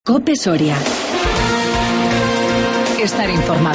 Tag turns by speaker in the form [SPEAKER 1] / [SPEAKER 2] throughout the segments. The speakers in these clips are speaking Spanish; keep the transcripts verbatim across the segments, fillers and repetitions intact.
[SPEAKER 1] COPE Soria. Estar informado.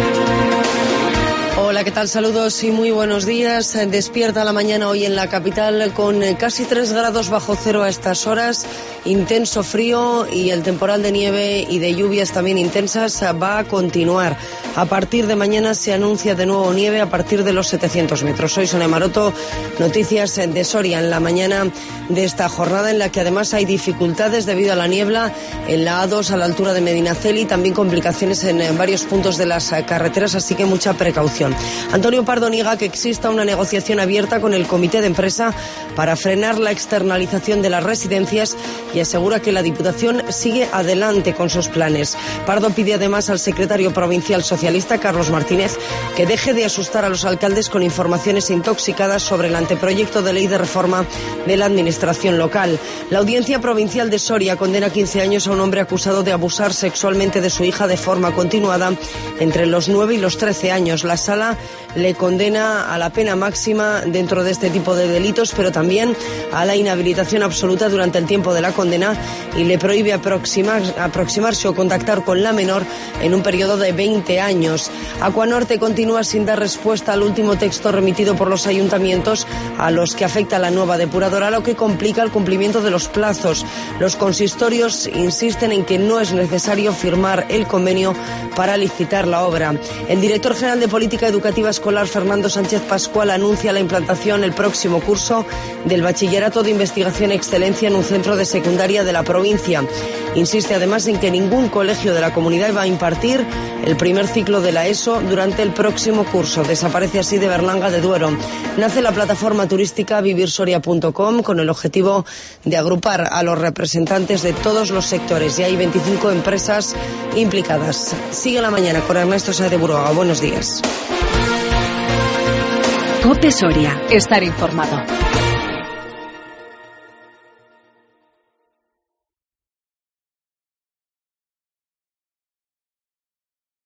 [SPEAKER 2] Hola, ¿qué tal? Saludos y muy buenos días. Despierta la mañana hoy en la capital con casi tres grados bajo cero a estas horas, intenso frío y el temporal de nieve y de lluvias también intensas va a continuar. A partir de mañana se anuncia de nuevo nieve a partir de los setecientos metros. Soy Sonia Maroto, noticias de Soria en la mañana de esta jornada en la que además hay dificultades debido a la niebla en la A dos a la altura de Medinaceli, también complicaciones en varios puntos de las carreteras, así que mucha precaución. Antonio Pardo niega que exista una negociación abierta con el comité de empresa para frenar la externalización de las residencias y asegura que la Diputación sigue adelante con sus planes. Pardo pide además al secretario provincial socialista, Carlos Martínez, que deje de asustar a los alcaldes con informaciones intoxicadas sobre el anteproyecto de ley de reforma de la administración local. La Audiencia Provincial de Soria condena a quince años a un hombre acusado de abusar sexualmente de su hija de forma continuada entre los nueve y los trece años. La sala le condena a la pena máxima dentro de este tipo de delitos, pero también a la inhabilitación absoluta durante el tiempo de la condena y le prohíbe aproximar, aproximarse o contactar con la menor en un periodo de veinte años. Acuanorte continúa sin dar respuesta al último texto remitido por los ayuntamientos a los que afecta la nueva depuradora, lo que complica el cumplimiento de los plazos. Los consistorios insisten en que no es necesario firmar el convenio para licitar la obra. El director general de Política Educativa Escolar, Fernando Sánchez Pascual, anuncia la implantación el próximo curso del Bachillerato de Investigación Excelencia en un centro de secundaria de la provincia. Insiste además en que ningún colegio de la comunidad va a impartir el primer ciclo de la ESO durante el próximo curso. Desaparece así de Berlanga de Duero. Nace la plataforma turística vivir soria punto com con el objetivo de agrupar a los representantes de todos los sectores. Y hay veinticinco empresas implicadas. Sigue la mañana con Ernesto Sáez de Buruaga. Buenos días.
[SPEAKER 1] COPE Soria. Estar informado.